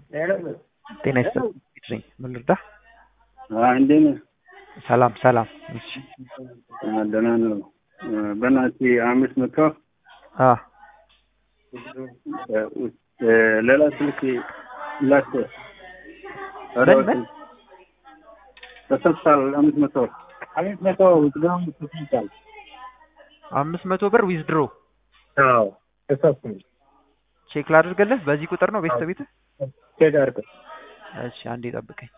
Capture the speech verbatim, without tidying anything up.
ጤና ይስጥልኝ ምን ልርዳ? እንዴት ነህ? ሰላም ሰላም። እሺ ደህና ነው። በእናትህ አምስት መቶ አ ሌላ ስልክ ላክ። ምን ምን ተሰጥቷል። አምስት መቶ አምስት መቶ ውስጋም ተሰጥቷል። አምስት መቶ ብር ዊዝድሮ። አዎ ተሰጥቷል። ቼክ ላድርግልህ። በዚህ ቁጥር ነው ቤተሰብ ቤት? ቼክ አድርግ። እሺ አንዴ ጠብቀኝ።